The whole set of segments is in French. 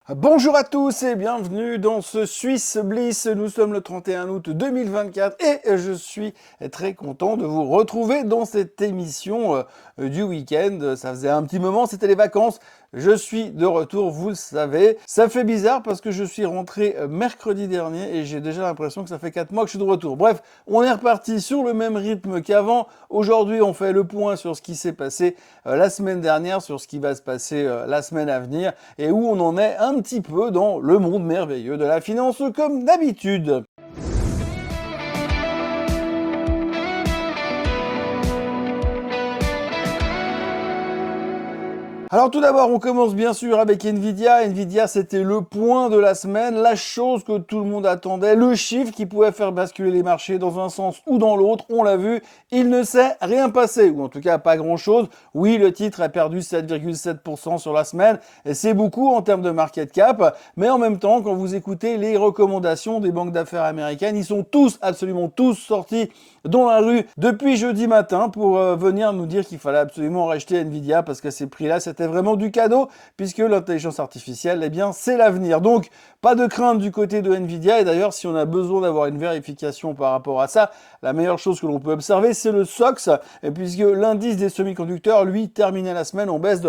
Bonjour à tous et bienvenue dans ce Swiss Bliss. Nous sommes le 31 août 2024 et je suis très content de vous retrouver dans cette émission du week-end. Ça faisait un petit moment, c'était les vacances. Je suis de retour, vous le savez. Ça fait bizarre parce que je suis rentré mercredi dernier et j'ai déjà l'impression que ça fait 4 mois que je suis de retour. Bref, on est reparti sur le même rythme qu'avant. Aujourd'hui, on fait le point sur ce qui s'est passé la semaine dernière, sur ce qui va se passer la semaine à venir et où on en est un petit peu dans le monde merveilleux de la finance comme d'habitude. Alors tout d'abord, on commence bien sûr avec Nvidia. Nvidia, c'était le point de la semaine, la chose que tout le monde attendait, le chiffre qui pouvait faire basculer les marchés dans un sens ou dans l'autre. On l'a vu, il ne s'est rien passé, ou en tout cas pas grand-chose. Oui, le titre a perdu 7,7% sur la semaine, et c'est beaucoup en termes de market cap, mais en même temps, quand vous écoutez les recommandations des banques d'affaires américaines, ils sont tous, absolument tous sortis dans la rue depuis jeudi matin pour venir nous dire qu'il fallait absolument racheter Nvidia parce qu'à ces prix-là, c'était vraiment du cadeau puisque l'intelligence artificielle, eh bien, c'est l'avenir. Donc, pas de crainte du côté de Nvidia. Et d'ailleurs, si on a besoin d'avoir une vérification par rapport à ça, la meilleure chose que l'on peut observer, c'est le SOX, et puisque l'indice des semi-conducteurs, lui, terminait la semaine en baisse de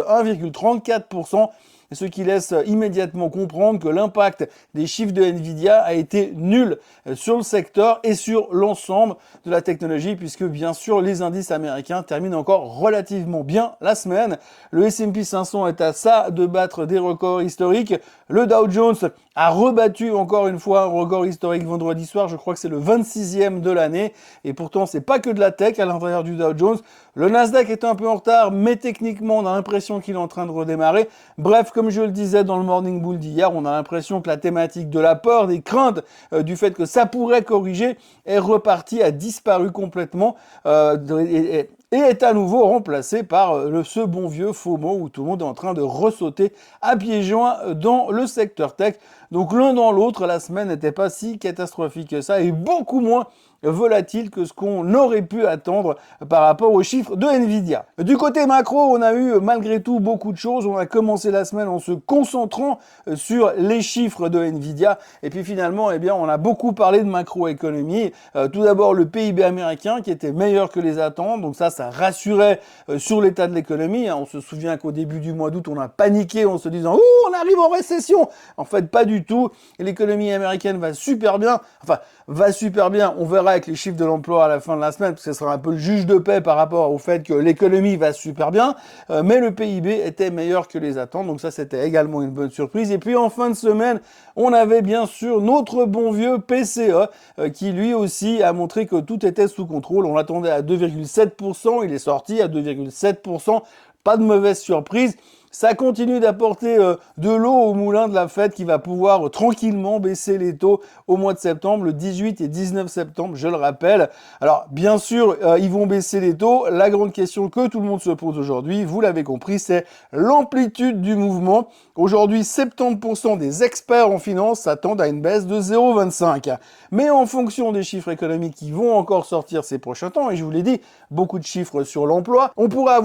1,34%. Ce qui laisse immédiatement comprendre que l'impact des chiffres de Nvidia a été nul sur le secteur et sur l'ensemble de la technologie, puisque bien sûr les indices américains terminent encore relativement bien la semaine. Le S&P 500 est à ça de battre des records historiques. Le Dow Jones a rebattu encore une fois un record historique vendredi soir. Je crois que c'est le 26e de l'année. Et pourtant, c'est pas que de la tech à l'intérieur du Dow Jones. Le Nasdaq est un peu en retard, mais techniquement, on a l'impression qu'il est en train de redémarrer. Bref, comme je le disais dans le Morning Bull d'hier, on a l'impression que la thématique de la peur, des craintes, du fait que ça pourrait corriger, est repartie, a disparu complètement et est à nouveau remplacé par ce bon vieux FOMO où tout le monde est en train de ressauter à pieds joints dans le secteur tech. Donc l'un dans l'autre, la semaine n'était pas si catastrophique que ça et beaucoup moins volatile que ce qu'on aurait pu attendre par rapport aux chiffres de Nvidia. Du côté macro, on a eu malgré tout beaucoup de choses. On a commencé la semaine en se concentrant sur les chiffres de Nvidia et puis finalement, eh bien, on a beaucoup parlé de macroéconomie. Tout d'abord, le PIB américain qui était meilleur que les attentes, donc ça rassurait sur l'état de l'économie. On se souvient qu'au début du mois d'août, on a paniqué en se disant « Ouh, on arrive en récession !» En fait, pas du tout. L'économie américaine va super bien. Enfin, va super bien. On verra avec les chiffres de l'emploi à la fin de la semaine, parce que ce sera un peu le juge de paix par rapport au fait que l'économie va super bien, mais le PIB était meilleur que les attentes, donc ça c'était également une bonne surprise. Et puis en fin de semaine, on avait bien sûr notre bon vieux PCE, qui lui aussi a montré que tout était sous contrôle. On l'attendait à 2,7%, il est sorti à 2,7%, pas de mauvaise surprise. Ça continue d'apporter de l'eau au moulin de la Fed qui va pouvoir tranquillement baisser les taux au mois de septembre, le 18 et 19 septembre, je le rappelle. Alors, bien sûr, ils vont baisser les taux. La grande question que tout le monde se pose aujourd'hui, vous l'avez compris, c'est l'amplitude du mouvement. Aujourd'hui, 70% des experts en finance s'attendent à une baisse de 0,25. Mais en fonction des chiffres économiques qui vont encore sortir ces prochains temps, et je vous l'ai dit, beaucoup de chiffres sur l'emploi, on pourrait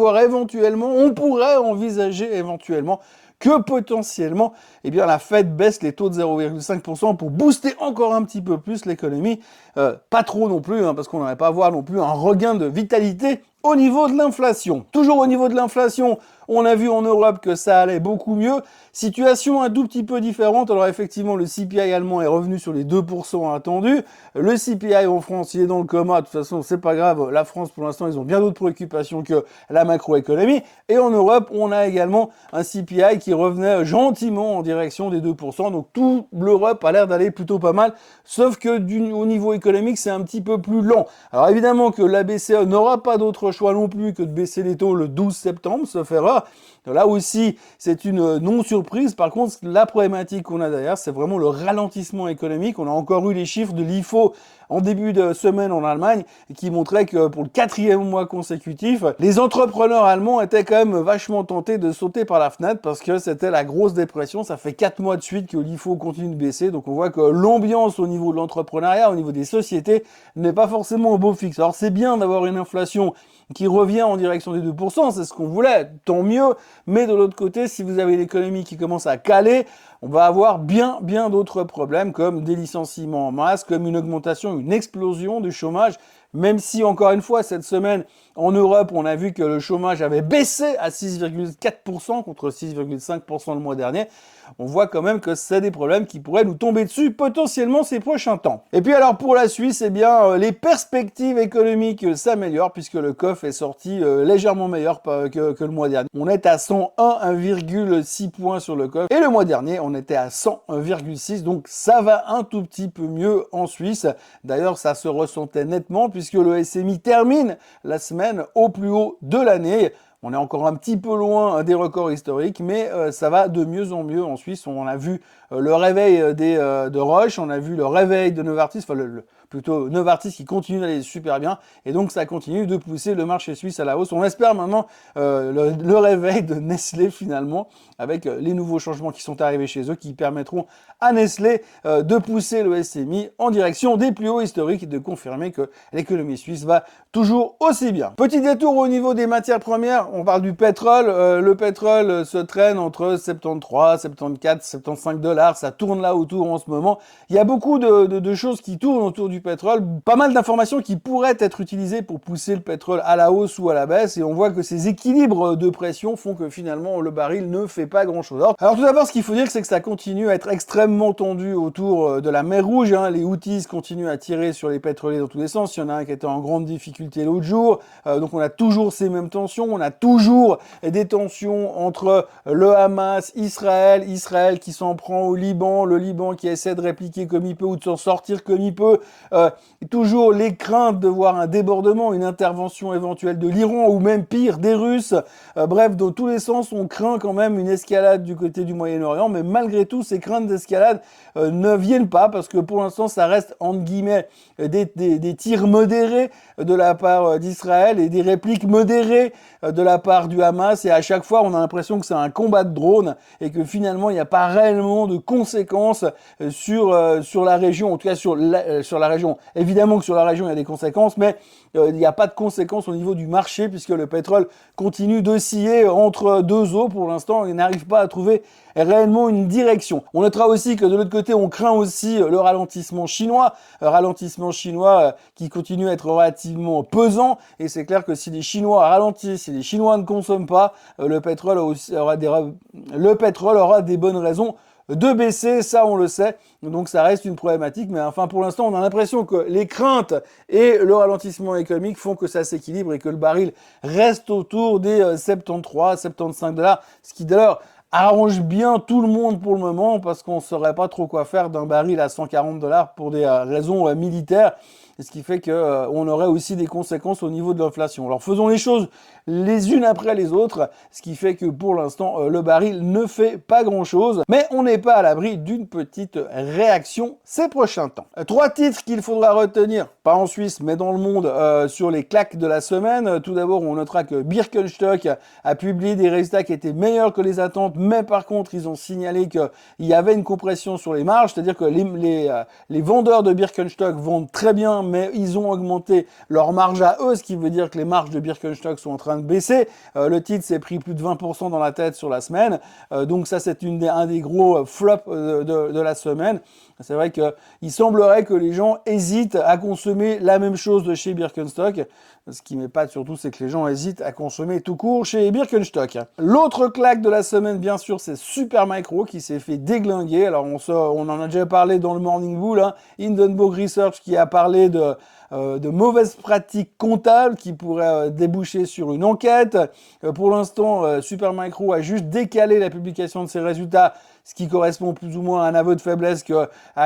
envisager éventuellement que potentiellement, eh bien, la Fed baisse les taux de 0,5% pour booster encore un petit peu plus l'économie. Pas trop non plus, parce qu'on n'aurait pas à voir non plus un regain de vitalité au niveau de l'inflation. Toujours au niveau de l'inflation, on a vu en Europe que ça allait beaucoup mieux. Situation un tout petit peu différente. Alors effectivement, le CPI allemand est revenu sur les 2% attendus. Le CPI en France, il est dans le coma. De toute façon, c'est pas grave. La France, pour l'instant, ils ont bien d'autres préoccupations que la macroéconomie. Et en Europe, on a également un CPI qui revenait gentiment en direction des 2%. Donc toute l'Europe a l'air d'aller plutôt pas mal. Sauf que au niveau économique, c'est un petit peu plus lent. Alors évidemment que la BCE n'aura pas d'autre choix non plus que de baisser les taux le 12 septembre, sauf erreur. Là aussi, c'est une non-surprise. Par contre, la problématique qu'on a derrière, c'est vraiment le ralentissement économique. On a encore eu les chiffres de l'IFO en début de semaine en Allemagne qui montraient que pour le 4e mois consécutif, les entrepreneurs allemands étaient quand même vachement tentés de sauter par la fenêtre parce que c'était la grosse dépression. Ça fait 4 mois de suite que l'IFO continue de baisser. Donc on voit que l'ambiance au niveau de l'entrepreneuriat, au niveau des sociétés, n'est pas forcément au beau fixe. Alors c'est bien d'avoir une inflation qui revient en direction des 2%, c'est ce qu'on voulait, tant mieux, Mais de l'autre côté, si vous avez l'économie qui commence à caler, on va avoir bien d'autres problèmes comme des licenciements en masse, comme une augmentation, une explosion du chômage. Même si, encore une fois, cette semaine, en Europe, on a vu que le chômage avait baissé à 6,4% contre 6,5% le mois dernier. On voit quand même que c'est des problèmes qui pourraient nous tomber dessus potentiellement ces prochains temps. Et puis alors pour la Suisse, eh bien, les perspectives économiques s'améliorent puisque le COF est sorti légèrement meilleur que le mois dernier. On est à 101,6 points sur le COF et le mois dernier, on était à 101,6, donc ça va un tout petit peu mieux en Suisse. D'ailleurs, ça se ressentait nettement puisque le SMI termine la semaine au plus haut de l'année. On est encore un petit peu loin des records historiques, mais ça va de mieux en mieux en Suisse. On a vu le réveil de Roche, on a vu le réveil de Novartis, enfin plutôt Novartis qui continue d'aller super bien, et donc ça continue de pousser le marché suisse à la hausse. On espère maintenant le réveil de Nestlé finalement, avec les nouveaux changements qui sont arrivés chez eux, qui permettront à Nestlé de pousser le SMI en direction des plus hauts historiques et de confirmer que l'économie suisse va toujours aussi bien. Petit détour au niveau des matières premières, on parle du pétrole. Le pétrole se traîne entre 73, 74, 75 $, ça tourne là autour en ce moment. Il y a beaucoup de choses qui tournent autour du pétrole, pas mal d'informations qui pourraient être utilisées pour pousser le pétrole à la hausse ou à la baisse, et on voit que ces équilibres de pression font que finalement le baril ne fait pas grand chose. Alors tout d'abord, ce qu'il faut dire, c'est que ça continue à être extrêmement tendu autour de la mer Rouge, hein. Les Houthis continuent à tirer sur les pétroliers dans tous les sens. Il y en a un qui était en grande difficulté l'autre jour, donc on a toujours ces mêmes tensions, on a toujours des tensions entre le Hamas, Israël qui s'en prend au Liban, le Liban qui essaie de répliquer comme il peut ou de s'en sortir comme il peut, toujours les craintes de voir un débordement, une intervention éventuelle de l'Iran ou même pire des Russes. Bref, dans tous les sens, on craint quand même une escalade du côté du Moyen-Orient, mais malgré tout, ces craintes d'escalade ne viennent pas parce que pour l'instant, ça reste entre guillemets des tirs modérés de la part d'Israël et des répliques modérées de la part du Hamas, et à chaque fois on a l'impression que c'est un combat de drones et que finalement il n'y a pas réellement de conséquences sur la région, en tout cas sur la région. Évidemment que sur la région il y a des conséquences, mais il n'y a pas de conséquences au niveau du marché puisque le pétrole continue d'osciller entre deux eaux pour l'instant et n'arrive pas à trouver réellement une direction. On notera aussi que de l'autre côté, on craint aussi le ralentissement chinois qui continue à être relativement pesant, et c'est clair que si les Chinois ralentissent, si les Chinois ne consomment pas, le pétrole aura des bonnes raisons de baisser, ça on le sait, donc ça reste une problématique, mais enfin pour l'instant on a l'impression que les craintes et le ralentissement économique font que ça s'équilibre et que le baril reste autour des 73, 75 $, ce qui d'ailleurs arrange bien tout le monde pour le moment parce qu'on ne saurait pas trop quoi faire d'un baril à 140 $ pour des raisons militaires, ce qui fait que on aurait aussi des conséquences au niveau de l'inflation. Alors faisons les choses les unes après les autres, ce qui fait que pour l'instant le baril ne fait pas grand chose, mais on n'est pas à l'abri d'une petite réaction ces prochains temps. Trois titres qu'il faudra retenir, pas en Suisse mais dans le monde, sur les claques de la semaine. Tout d'abord, on notera que Birkenstock a publié des résultats qui étaient meilleurs que les attentes, mais par contre ils ont signalé qu'il y avait une compression sur les marges, c'est-à-dire que les vendeurs de Birkenstock vendent très bien, mais ils ont augmenté leurs marges à eux, ce qui veut dire que les marges de Birkenstock sont en train de baisser. Le titre s'est pris plus de 20% dans la tête sur la semaine, donc ça c'est un des gros flops de la semaine. C'est vrai qu'il semblerait que les gens hésitent à consommer la même chose de chez Birkenstock. Ce qui m'épate surtout, c'est que les gens hésitent à consommer tout court chez Birkenstock. L'autre claque de la semaine, bien sûr, c'est Supermicro qui s'est fait déglinguer. Alors on en a déjà parlé dans le Morning Bull, hein. Hindenburg Research qui a parlé de mauvaises pratiques comptables qui pourraient déboucher sur une enquête. Pour l'instant, Supermicro a juste décalé la publication de ses résultats, ce qui correspond plus ou moins à un aveu de faiblesse qu'à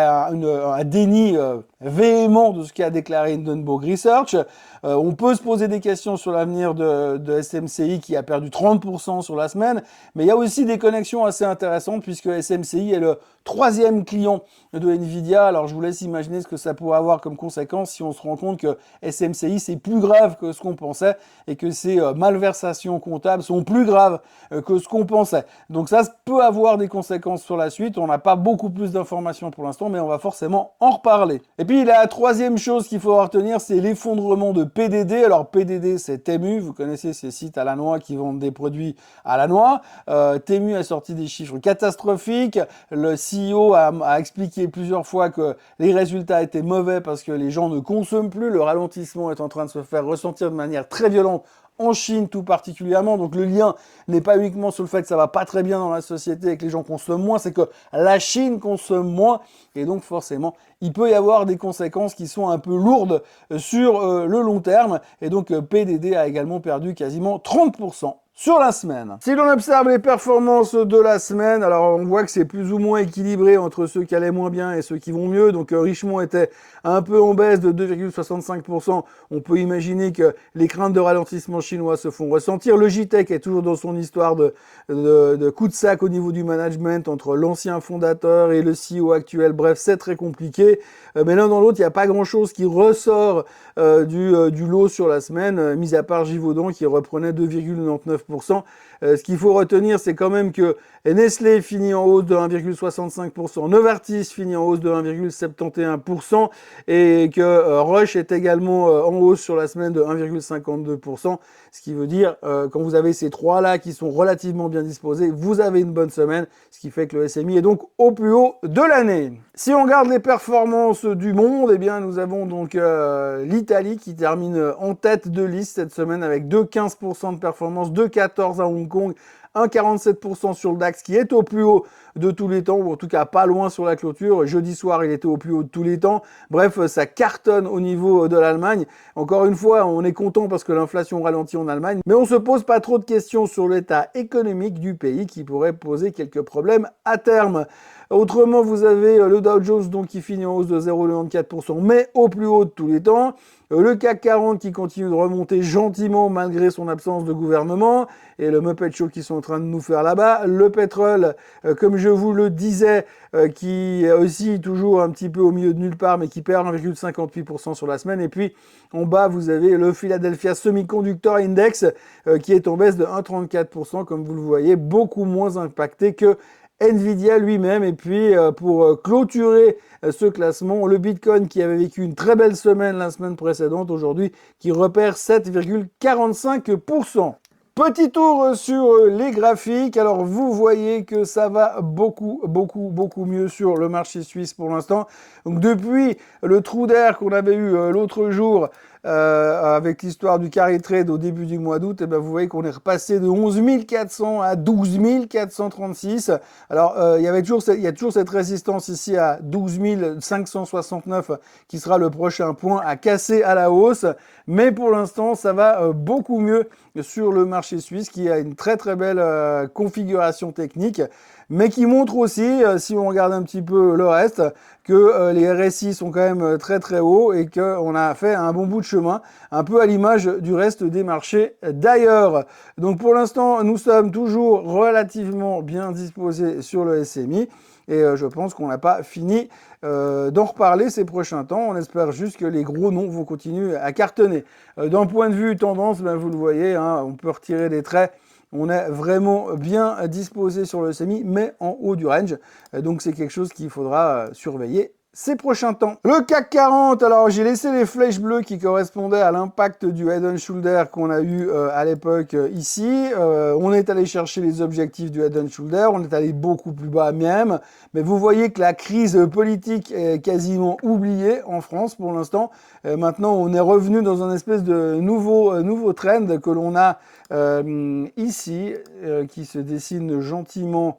un déni véhément de ce qu'a déclaré Hindenburg Research. On peut se poser des questions sur l'avenir de SMCI qui a perdu 30% sur la semaine, mais il y a aussi des connexions assez intéressantes puisque SMCI est le troisième client de Nvidia. Alors je vous laisse imaginer ce que ça pourrait avoir comme conséquence si on se rend compte que SMCI c'est plus grave que ce qu'on pensait et que ces malversations comptables sont plus graves que ce qu'on pensait. Donc ça peut avoir des conséquences conséquences sur la suite. On n'a pas beaucoup plus d'informations pour l'instant, mais on va forcément en reparler. Et puis la troisième chose qu'il faut retenir, c'est l'effondrement de PDD. Alors PDD, c'est Temu. Vous connaissez ces sites à la noix qui vendent des produits à la noix. Temu a sorti des chiffres catastrophiques. Le CEO a expliqué plusieurs fois que les résultats étaient mauvais parce que les gens ne consomment plus. Le ralentissement est en train de se faire ressentir de manière très violente en Chine tout particulièrement. Donc le lien n'est pas uniquement sur le fait que ça va pas très bien dans la société et que les gens consomment moins, c'est que la Chine consomme moins et donc forcément il peut y avoir des conséquences qui sont un peu lourdes sur le long terme et donc PDD a également perdu quasiment 30% sur la semaine. Si l'on observe les performances de la semaine, alors on voit que c'est plus ou moins équilibré entre ceux qui allaient moins bien et ceux qui vont mieux. Donc Richemont était un peu en baisse de 2,65%. On peut imaginer que les craintes de ralentissement chinois se font ressentir. Logitech est toujours dans son histoire de coup de sac au niveau du management entre l'ancien fondateur et le CEO actuel. Bref, c'est très compliqué. Mais l'un dans l'autre, il n'y a pas grand-chose qui ressort du lot sur la semaine, mis à part Givaudan qui reprenait 2,99%. Ce qu'il faut retenir, c'est quand même que Nestlé finit en hausse de 1,65%, Novartis finit en hausse de 1,71% et que Roche est également en hausse sur la semaine de 1,52%. Ce qui veut dire, quand vous avez ces trois-là qui sont relativement bien disposés, vous avez une bonne semaine, ce qui fait que le SMI est donc au plus haut de l'année. Si on regarde les performances du monde, eh bien, nous avons donc l'Italie qui termine en tête de liste cette semaine avec 2,15% de performance, 2,14% à Hong Kong, 1,47% sur le DAX qui est au plus haut de tous les temps, ou en tout cas pas loin sur la clôture. Jeudi soir, il était au plus haut de tous les temps. Bref, ça cartonne au niveau de l'Allemagne. Encore une fois, on est content parce que l'inflation ralentit en Allemagne, mais on se pose pas trop de questions sur l'état économique du pays qui pourrait poser quelques problèmes à terme. Autrement, vous avez le Dow Jones donc qui finit en hausse de 0,94%, mais au plus haut de tous les temps. Le CAC 40 qui continue de remonter gentiment malgré son absence de gouvernement et le Muppet Show qui sont en train de nous faire là-bas. Le pétrole, comme je vous le disais, qui est aussi toujours un petit peu au milieu de nulle part, mais qui perd 1,58% sur la semaine. Et puis, en bas, vous avez le Philadelphia Semiconductor Index qui est en baisse de 1,34%, comme vous le voyez, beaucoup moins impacté que Nvidia lui-même. Et puis pour clôturer ce classement, le Bitcoin qui avait vécu une très belle semaine la semaine précédente, aujourd'hui qui repère 7,45%. Petit tour sur les graphiques. Alors vous voyez que ça va beaucoup mieux sur le marché suisse pour l'instant. Donc depuis le trou d'air qu'on avait eu l'autre jour avec l'histoire du carry trade au début du mois d'août, et ben vous voyez qu'on est repassé de 11 400 à 12 436. Alors il y a toujours cette résistance ici à 12 569 qui sera le prochain point à casser à la hausse. Mais pour l'instant, ça va beaucoup mieux sur le marché suisse qui a une très belle configuration technique, mais qui montre aussi, si on regarde un petit peu le reste, que les RSI sont quand même très hauts et qu'on a fait un bon bout de chemin, un peu à l'image du reste des marchés d'ailleurs. Donc pour l'instant, nous sommes toujours relativement bien disposés sur le SMI et je pense qu'on n'a pas fini d'en reparler ces prochains temps. On espère juste que les gros noms vont continuer à cartonner. D'un point de vue tendance, ben vous le voyez, hein, on peut retirer des traits. On est vraiment bien disposé sur le SMI, mais en haut du range. Donc c'est quelque chose qu'il faudra surveiller ces prochains temps. Le CAC 40, alors j'ai laissé les flèches bleues qui correspondaient à l'impact du Head & Shoulder qu'on a eu à l'époque ici. On est allé chercher les objectifs du Head & Shoulder, on est allé beaucoup plus bas même, mais vous voyez que la crise politique est quasiment oubliée en France pour l'instant. Maintenant, on est revenu dans un espèce de nouveau trend que l'on a ici, qui se dessine gentiment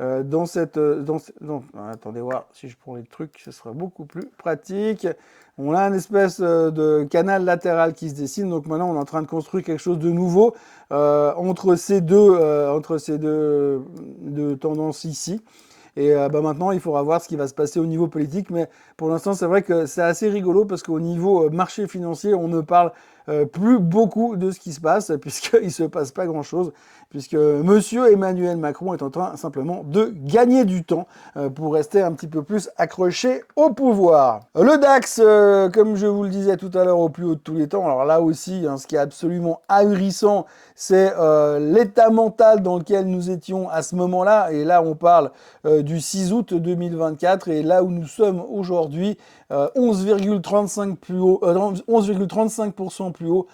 attendez voir si je prends les trucs, ce sera beaucoup plus pratique. On a une espèce de canal latéral qui se dessine, donc maintenant on est en train de construire quelque chose de nouveau entre ces deux tendances ici. Et maintenant, il faudra voir ce qui va se passer au niveau politique. Mais pour l'instant, c'est vrai que c'est assez rigolo parce qu'au niveau marché financier, on ne parle plus beaucoup de ce qui se passe, puisqu'il se passe pas grand-chose, puisque monsieur Emmanuel Macron est en train simplement de gagner du temps pour rester un petit peu plus accroché au pouvoir. Le DAX, comme je vous le disais tout à l'heure, au plus haut de tous les temps. Alors là aussi, ce qui est absolument ahurissant, c'est l'état mental dans lequel nous étions à ce moment-là. Et là, on parle du 6 août 2024. Et là où nous sommes aujourd'hui, 11,35% plus haut, 11,35% plus haut.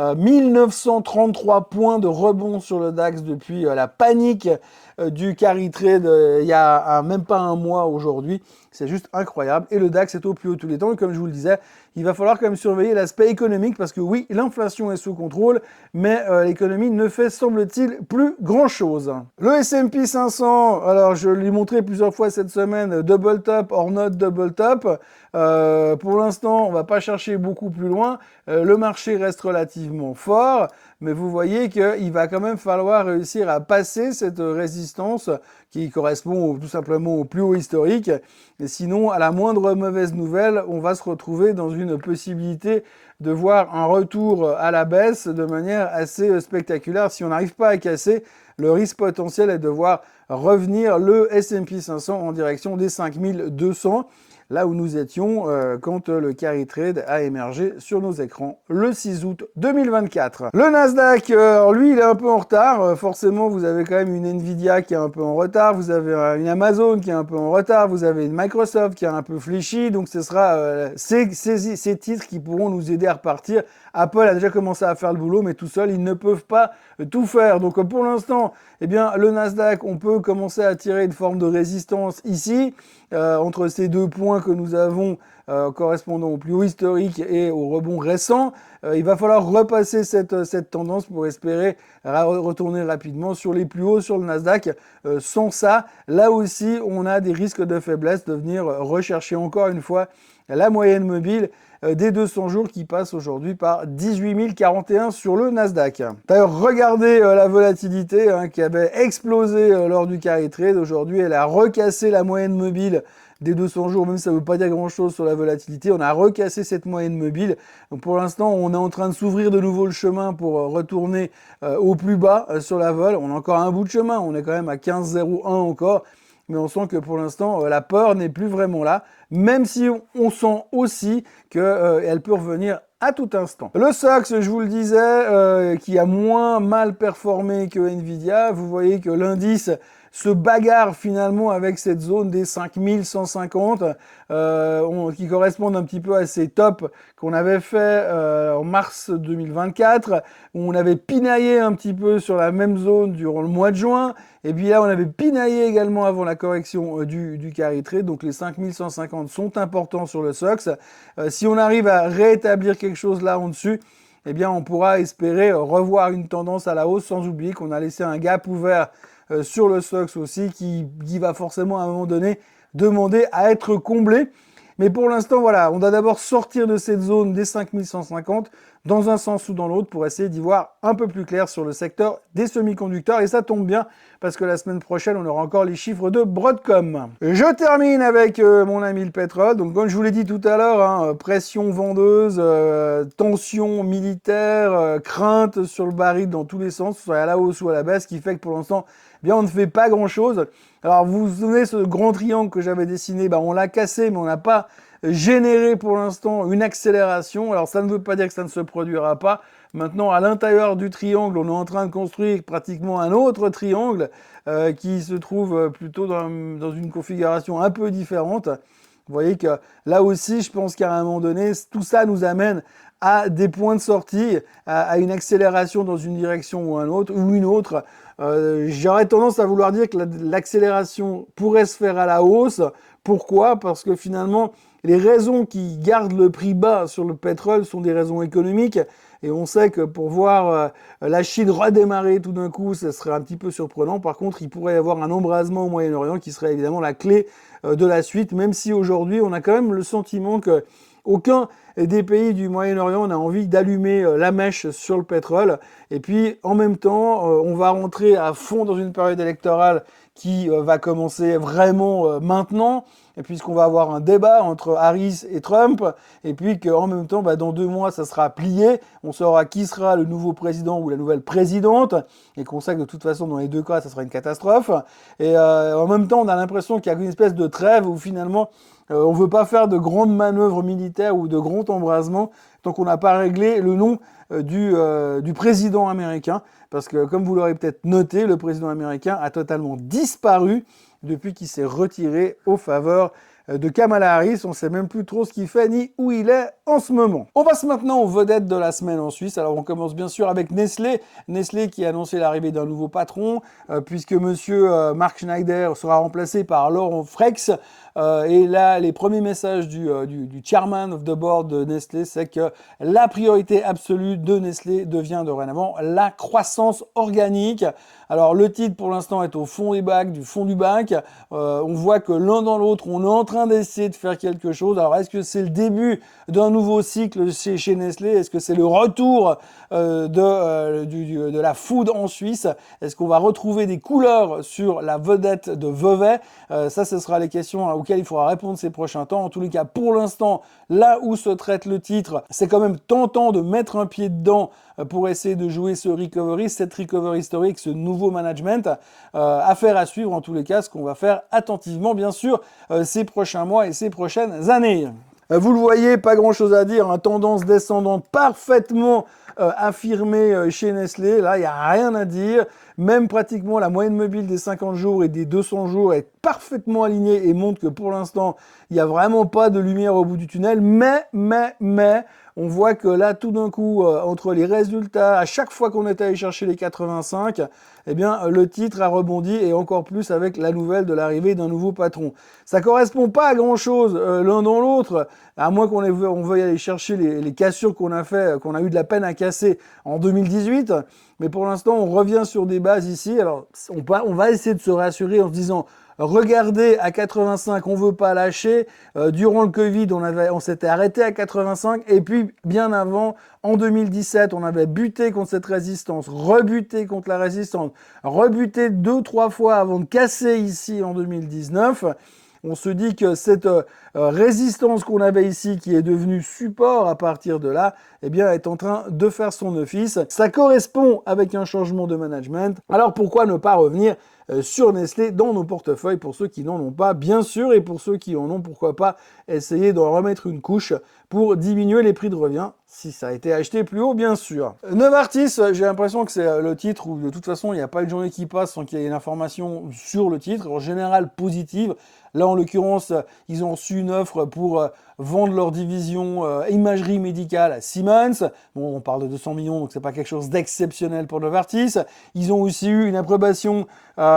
1933 points de rebond sur le DAX depuis la panique du carry trade il y a même pas un mois aujourd'hui. C'est juste incroyable. Et le DAX est au plus haut de tous les temps. Et comme je vous le disais, il va falloir quand même surveiller l'aspect économique parce que oui, l'inflation est sous contrôle, mais l'économie ne fait, semble-t-il, plus grand-chose. Le S&P 500, alors je l'ai montré plusieurs fois cette semaine, double top or not double top. Pour l'instant, on va pas chercher beaucoup plus loin. Le marché reste relativement fort, mais vous voyez qu'il va quand même falloir réussir à passer cette résistance qui correspond tout simplement au plus haut historique. Et sinon, à la moindre mauvaise nouvelle, on va se retrouver dans une possibilité de voir un retour à la baisse de manière assez spectaculaire. Si on n'arrive pas à casser, le risque potentiel est de voir revenir le S&P 500 en direction des 5200. Là où nous étions quand le carry trade a émergé sur nos écrans le 6 août 2024. Le Nasdaq, lui, il est un peu en retard. Forcément, vous avez quand même une Nvidia qui est un peu en retard, vous avez une Amazon qui est un peu en retard, vous avez une Microsoft qui est un peu fléchie, donc ce sera ces titres qui pourront nous aider à repartir. Apple a déjà commencé à faire le boulot, mais tout seul, ils ne peuvent pas tout faire. Donc pour l'instant, eh bien, le Nasdaq, on peut commencer à tirer une forme de résistance ici, entre ces deux points que nous avons correspondant au plus haut historique et au rebond récent. Il va falloir repasser cette tendance pour espérer retourner rapidement sur les plus hauts sur le Nasdaq. Sans ça, là aussi, on a des risques de faiblesse de venir rechercher encore une fois la moyenne mobile des 200 jours qui passe aujourd'hui par 18 041 sur le Nasdaq. D'ailleurs, regardez la volatilité qui avait explosé lors du carry trade. Aujourd'hui, elle a recassé la moyenne mobile des 200 jours, même si ça ne veut pas dire grand-chose sur la volatilité. On a recassé cette moyenne mobile. Donc pour l'instant, on est en train de s'ouvrir de nouveau le chemin pour retourner au plus bas sur la vol. On a encore un bout de chemin. On est quand même à 15,01 encore. Mais on sent que pour l'instant, la peur n'est plus vraiment là, même si on sent aussi qu'elle peut revenir à tout instant. Le SOX, je vous le disais, qui a moins mal performé que Nvidia. Vous voyez que l'indice se bagarre finalement avec cette zone des 5150 qui correspondent un petit peu à ces tops qu'on avait fait en mars 2024, où on avait pinaillé un petit peu sur la même zone durant le mois de juin, et puis là on avait pinaillé également avant la correction du carry trade, donc les 5150 sont importants sur le SOX. Si on arrive à rétablir quelque chose là en dessus, eh bien on pourra espérer revoir une tendance à la hausse, sans oublier qu'on a laissé un gap ouvert sur le SOX aussi, qui va forcément à un moment donné demander à être comblé. Mais pour l'instant, voilà, on doit d'abord sortir de cette zone des 5150 dans un sens ou dans l'autre pour essayer d'y voir un peu plus clair sur le secteur des semi-conducteurs. Et ça tombe bien parce que la semaine prochaine, on aura encore les chiffres de Broadcom. Je termine avec mon ami le pétrole. Donc comme je vous l'ai dit tout à l'heure, pression vendeuse, tension militaire, crainte sur le baril dans tous les sens, soit à la hausse ou à la baisse, ce qui fait que pour l'instant, eh bien, on ne fait pas grand-chose. Alors, vous vous souvenez, ce grand triangle que j'avais dessiné, on l'a cassé, mais on n'a pas généré pour l'instant une accélération. Alors, ça ne veut pas dire que ça ne se produira pas. Maintenant, à l'intérieur du triangle, on est en train de construire pratiquement un autre triangle qui se trouve plutôt dans une configuration un peu différente. Vous voyez que là aussi, je pense qu'à un moment donné, tout ça nous amène à des points de sortie, à une accélération dans une direction ou une autre. J'aurais tendance à vouloir dire que l'accélération pourrait se faire à la hausse. Pourquoi? Parce que finalement, les raisons qui gardent le prix bas sur le pétrole sont des raisons économiques. Et on sait que pour voir la Chine redémarrer tout d'un coup, ça serait un petit peu surprenant. Par contre, il pourrait y avoir un embrasement au Moyen-Orient qui serait évidemment la clé de la suite, même si aujourd'hui, on a quand même le sentiment que aucun des pays du Moyen-Orient n'a envie d'allumer la mèche sur le pétrole. Et puis, en même temps, on va rentrer à fond dans une période électorale qui va commencer vraiment maintenant. et puisqu'on va avoir un débat entre Harris et Trump, et puis qu'en même temps, dans 2 mois, ça sera plié, on saura qui sera le nouveau président ou la nouvelle présidente, et qu'on sait que de toute façon, dans les 2 cas, ça sera une catastrophe. Et en même temps, on a l'impression qu'il y a une espèce de trêve où finalement, on ne veut pas faire de grandes manœuvres militaires ou de grands embrasements tant qu'on n'a pas réglé le nom du président américain. Parce que, comme vous l'aurez peut-être noté, le président américain a totalement disparu depuis qu'il s'est retiré aux faveurs de Kamala Harris. On ne sait même plus trop ce qu'il fait ni où il est en ce moment. On passe maintenant aux vedettes de la semaine en Suisse. Alors on commence bien sûr avec Nestlé. Nestlé qui a annoncé l'arrivée d'un nouveau patron, puisque monsieur Mark Schneider sera remplacé par Laurent Frex. Et là, les premiers messages du chairman of the board de Nestlé, c'est que la priorité absolue de Nestlé devient dorénavant la croissance organique. Alors le titre pour l'instant est au fond du bac. On voit que l'un dans l'autre, on est en train d'essayer de faire quelque chose. Alors est-ce que c'est le début d'un nouveau cycle chez Nestlé? Est-ce que c'est le retour de la food en Suisse? Est-ce qu'on va retrouver des couleurs sur la vedette de Vevey? Ça, ce sera les questions auxquelles il faudra répondre ces prochains temps. En tous les cas, pour l'instant, là où se traite le titre, c'est quand même tentant de mettre un pied dedans pour essayer de jouer cette recovery historique, ce nouveau management. Affaire à suivre en tous les cas, ce qu'on va faire attentivement, bien sûr, ces prochains mois et ces prochaines années. Vous le voyez, pas grand-chose à dire, tendance descendante parfaitement affirmée chez Nestlé. Là, il n'y a rien à dire. Même pratiquement la moyenne mobile des 50 jours et des 200 jours est parfaitement alignée et montre que pour l'instant, il n'y a vraiment pas de lumière au bout du tunnel. Mais, on voit que là, tout d'un coup, entre les résultats, à chaque fois qu'on est allé chercher les 85, eh bien, le titre a rebondi et encore plus avec la nouvelle de l'arrivée d'un nouveau patron. Ça correspond pas à grand-chose l'un dans l'autre, à moins qu'on veuille aller chercher les cassures qu'on a eu de la peine à casser en 2018. Mais pour l'instant, on revient sur des bases ici. Alors, on va essayer de se rassurer en se disant, regardez, à 85, on veut pas lâcher. Durant le Covid, on s'était arrêté à 85. Et puis, bien avant, en 2017, on avait buté contre cette résistance, rebuté contre la résistance, rebuté 2-3 fois avant de casser ici en 2019. On se dit que cette résistance qu'on avait ici, qui est devenue support à partir de là, eh bien, est en train de faire son office. Ça correspond avec un changement de management. Alors pourquoi ne pas revenir sur Nestlé dans nos portefeuilles pour ceux qui n'en ont pas, bien sûr, et pour ceux qui en ont, pourquoi pas essayer d'en remettre une couche pour diminuer les prix de revient, si ça a été acheté plus haut, bien sûr. Novartis, j'ai l'impression que c'est le titre où de toute façon, il n'y a pas une journée qui passe sans qu'il y ait une information sur le titre, en général positive. Là, en l'occurrence, ils ont reçu une offre pour vendre leur division imagerie médicale à Siemens. Bon, on parle de 200 millions, donc c'est pas quelque chose d'exceptionnel pour Novartis. Ils ont aussi eu une approbation,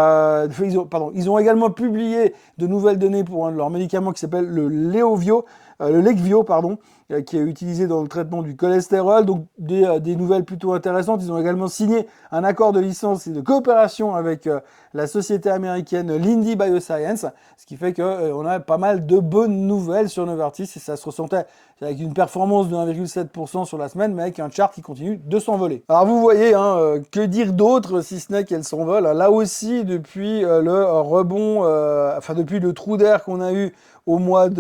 ils ont également publié de nouvelles données pour un de leurs médicaments qui s'appelle le Leqvio, qui est utilisé dans le traitement du cholestérol. Donc des nouvelles plutôt intéressantes. Ils ont également signé un accord de licence et de coopération avec la société américaine Lindy Bioscience, ce qui fait qu'on a pas mal de bonnes nouvelles sur Novartis et ça se ressentait avec une performance de 1,7% sur la semaine, mais avec un chart qui continue de s'envoler. Alors vous voyez, que dire d'autre si ce n'est qu'elle s'envole. Là aussi, depuis le rebond, depuis le trou d'air qu'on a eu au mois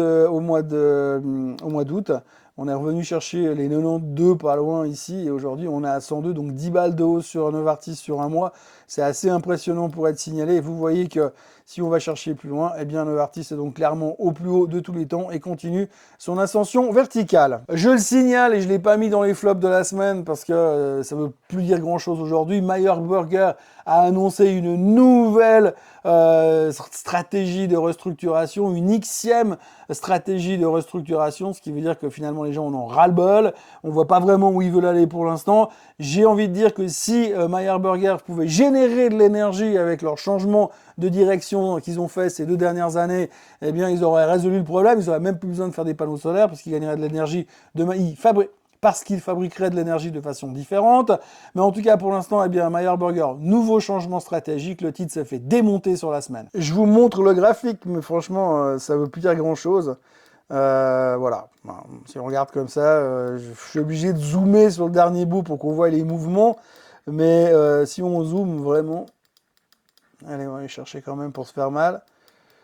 d'août, on est revenu chercher les 92 pas loin ici et aujourd'hui on est à 102, donc 10 balles de hausse sur Novartis sur un mois. C'est assez impressionnant pour être signalé. Et vous voyez que si on va chercher plus loin, eh bien Novartis est donc clairement au plus haut de tous les temps et continue son ascension verticale. Je le signale et je ne l'ai pas mis dans les flops de la semaine parce que ça ne veut plus dire grand chose aujourd'hui. Meyer Burger a annoncé une nouvelle stratégie de restructuration, une Xème stratégie de restructuration, ce qui veut dire que finalement les gens en ont ras-le-bol, on voit pas vraiment où ils veulent aller pour l'instant. J'ai envie de dire que si Meyer Burger pouvait générer de l'énergie avec leur changement de direction qu'ils ont fait ces 2 dernières années, eh bien ils auraient résolu le problème, ils auraient même plus besoin de faire des panneaux solaires parce qu'ils gagneraient de l'énergie parce qu'ils fabriqueraient de l'énergie de façon différente. Mais en tout cas, pour l'instant, eh bien, Meyer Burger, nouveau changement stratégique. Le titre s'est fait démonter sur la semaine. Je vous montre le graphique, mais franchement, ça veut plus dire grand-chose. Voilà. Si on regarde comme ça, je suis obligé de zoomer sur le dernier bout pour qu'on voit les mouvements. Mais si on zoome vraiment... Allez, on va aller chercher quand même pour se faire mal.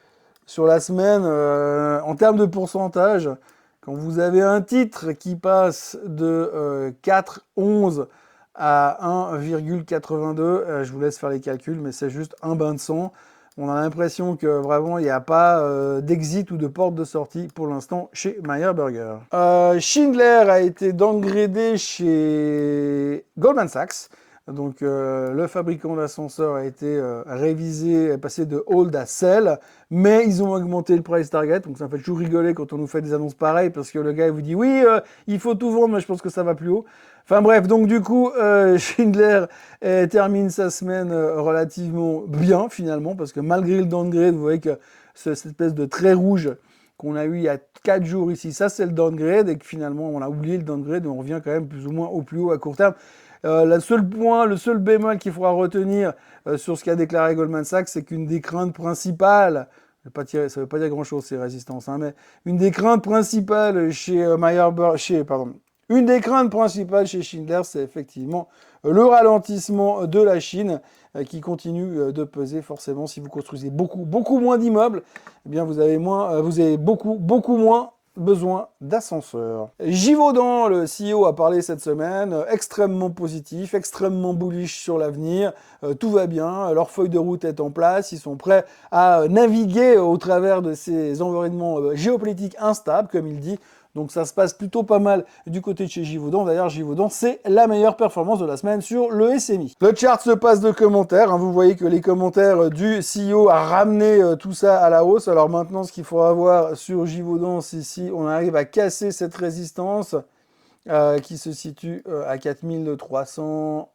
sur la semaine, en termes de pourcentage, quand vous avez un titre qui passe de 4,11 à 1,82, je vous laisse faire les calculs, mais c'est juste un bain de sang. On a l'impression que vraiment il n'y a pas d'exit ou de porte de sortie pour l'instant chez Meyer Burger. Schindler a été downgradé chez Goldman Sachs. Donc le fabricant d'ascenseurs a été révisé, est passé de hold à sell, mais ils ont augmenté le price target, donc ça fait toujours rigoler quand on nous fait des annonces pareilles, parce que le gars il vous dit oui, il faut tout vendre, mais je pense que ça va plus haut. Enfin bref, donc du coup, Schindler termine sa semaine relativement bien finalement, parce que malgré le downgrade, vous voyez que cette espèce de trait rouge qu'on a eu il y a 4 jours ici, ça c'est le downgrade, et que finalement on a oublié le downgrade, et on revient quand même plus ou moins au plus haut à court terme. Le seul bémol qu'il faudra retenir sur ce qu'a déclaré Goldman Sachs, c'est qu'une des craintes principales, ça ne veut pas dire grand-chose ces résistances, hein, mais une des craintes principales chez une des craintes principales chez Schindler, c'est effectivement le ralentissement de la Chine qui continue de peser forcément. Si vous construisez beaucoup moins d'immeubles, eh bien vous avez beaucoup moins besoin d'ascenseurs. Givaudan, le CEO, a parlé cette semaine, extrêmement positif, extrêmement bullish sur l'avenir, tout va bien, leur feuille de route est en place, ils sont prêts à naviguer au travers de ces environnements géopolitiques instables, comme il dit. Donc ça se passe plutôt pas mal du côté de chez Givaudan. D'ailleurs, Givaudan, c'est la meilleure performance de la semaine sur le SMI. Le chart se passe de commentaires. Hein. Vous voyez que les commentaires du CEO a ramené tout ça à la hausse. Alors maintenant, ce qu'il faudra voir sur Givaudan, c'est si on arrive à casser cette résistance qui se situe à 4300...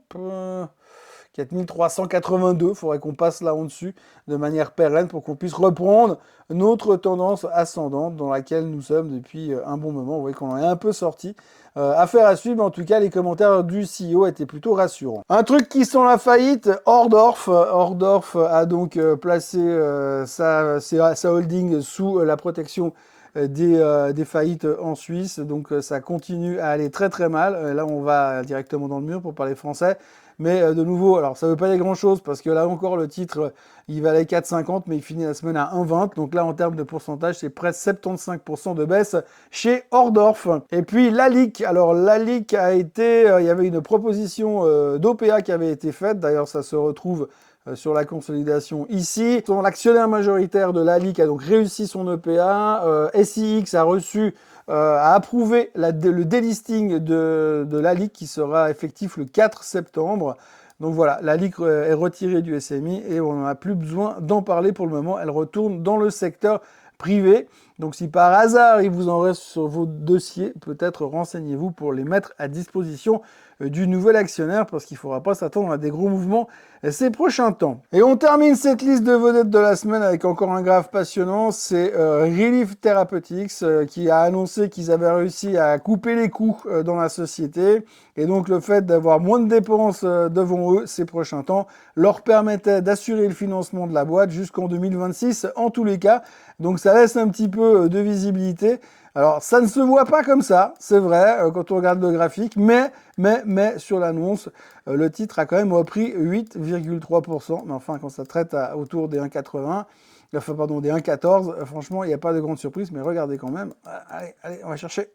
4382, il faudrait qu'on passe là en dessus de manière pérenne pour qu'on puisse reprendre notre tendance ascendante dans laquelle nous sommes depuis un bon moment. Vous voyez qu'on en est un peu sorti. Affaire à suivre, mais en tout cas, les commentaires du CEO étaient plutôt rassurants. Un truc qui sent la faillite, Hordorf. Hordorf a donc placé sa holding sous la protection des faillites en Suisse. Donc ça continue à aller très très mal. Là, on va directement dans le mur pour parler français. Mais de nouveau, alors ça veut pas dire grand-chose parce que là encore, le titre, il valait 4,50, mais il finit la semaine à 1,20. Donc là, en termes de pourcentage, c'est presque 75% de baisse chez Hordorf. Et puis Lalique. Alors Lalique a été, il y avait une proposition d'OPA qui avait été faite. D'ailleurs, ça se retrouve sur la consolidation ici. L'actionnaire majoritaire de Lalique a donc réussi son EPA. SIX a reçu a approuvé le délisting de Lalique qui sera effectif le 4 septembre. Donc voilà, Lalique est retirée du SMI et on n'a plus besoin d'en parler pour le moment. Elle retourne dans le secteur privé. Donc si par hasard il vous en reste sur vos dossiers, peut-être renseignez-vous pour les mettre à disposition du nouvel actionnaire parce qu'il ne faudra pas s'attendre à des gros mouvements ces prochains temps. Et on termine cette liste de vedettes de la semaine avec encore un graphe passionnant, c'est Relief Therapeutics qui a annoncé qu'ils avaient réussi à couper les coûts dans la société et donc le fait d'avoir moins de dépenses devant eux ces prochains temps leur permettait d'assurer le financement de la boîte jusqu'en 2026 en tous les cas. Donc ça laisse un petit peu de visibilité. Alors, ça ne se voit pas comme ça, c'est vrai, quand on regarde le graphique, mais sur l'annonce, le titre a quand même repris 8,3%. Mais enfin, quand ça traite autour des 1,80, enfin, pardon, des 1,14, franchement, il n'y a pas de grande surprise, mais regardez quand même. Allez, on va chercher.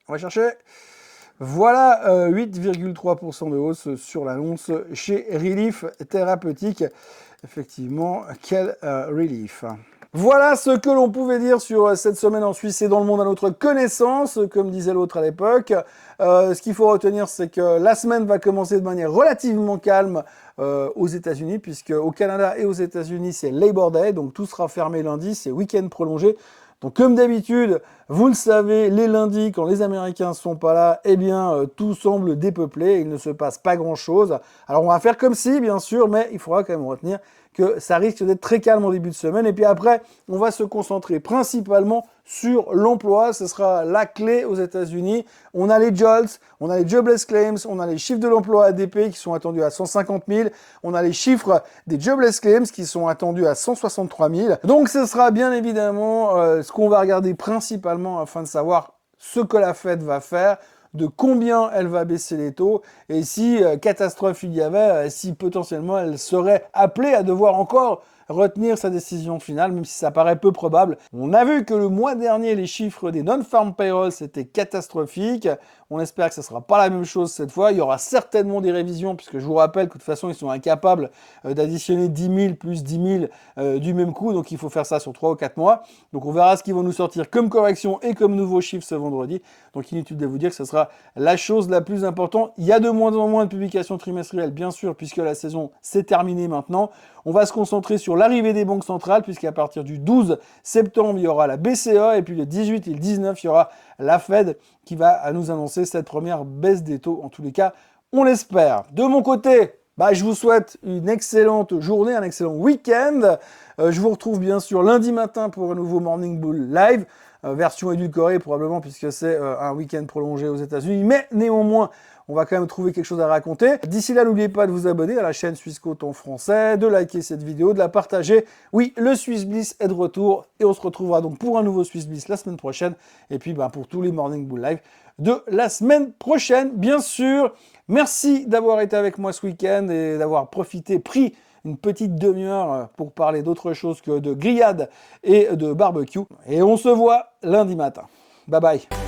Voilà, 8,3% de hausse sur l'annonce chez Relief Thérapeutique. Effectivement, quel relief. Voilà ce que l'on pouvait dire sur cette semaine en Suisse et dans le monde à notre connaissance, comme disait l'autre à l'époque. Ce qu'il faut retenir, c'est que la semaine va commencer de manière relativement calme aux États-Unis, puisque au Canada et aux États-Unis, c'est Labor Day, donc tout sera fermé lundi, c'est week-end prolongé. Donc comme d'habitude, vous le savez, les lundis, quand les Américains sont pas là, eh bien tout semble dépeuplé, il ne se passe pas grand-chose. Alors on va faire comme si, bien sûr, mais il faudra quand même retenir que ça risque d'être très calme en début de semaine. Et puis après, on va se concentrer principalement sur l'emploi. Ce sera la clé aux États-Unis. On a les JOLTS, on a les Jobless Claims, on a les chiffres de l'emploi ADP qui sont attendus à 150 000. On a les chiffres des Jobless Claims qui sont attendus à 163 000. Donc ce sera bien évidemment ce qu'on va regarder principalement afin de savoir ce que la Fed va faire, de combien elle va baisser les taux, et si catastrophe il y avait, si potentiellement elle serait appelée à devoir encore retenir sa décision finale, même si ça paraît peu probable. On a vu que le mois dernier, les chiffres des non-farm payrolls, c'était catastrophique. On espère que ça ne sera pas la même chose cette fois. Il y aura certainement des révisions, puisque je vous rappelle que de toute façon, ils sont incapables d'additionner 10 000 plus 10 000 du même coup. Donc, il faut faire ça sur 3 ou 4 mois. Donc, on verra ce qu'ils vont nous sortir comme correction et comme nouveaux chiffres ce vendredi. Donc, inutile de vous dire que ce sera la chose la plus importante. Il y a de moins en moins de publications trimestrielles, bien sûr, puisque la saison s'est terminée maintenant. On va se concentrer sur l'arrivée des banques centrales, puisqu'à partir du 12 septembre, il y aura la BCE, et puis le 18 et le 19, il y aura la Fed qui va nous annoncer cette première baisse des taux. En tous les cas, on l'espère. De mon côté, je vous souhaite une excellente journée, un excellent week-end. Je vous retrouve bien sûr lundi matin pour un nouveau Morning Bull Live, version édulcorée probablement puisque c'est un week-end prolongé aux États-Unis, mais néanmoins, on va quand même trouver quelque chose à raconter. D'ici là, n'oubliez pas de vous abonner à la chaîne Swissquote en français, de liker cette vidéo, de la partager. Oui, le Swiss Bliss est de retour et on se retrouvera donc pour un nouveau Swiss Bliss la semaine prochaine. Et puis pour tous les Morning Bull Live de la semaine prochaine, bien sûr. Merci d'avoir été avec moi ce week-end et d'avoir pris une petite demi-heure pour parler d'autre chose que de grillade et de barbecue. Et on se voit lundi matin. Bye bye.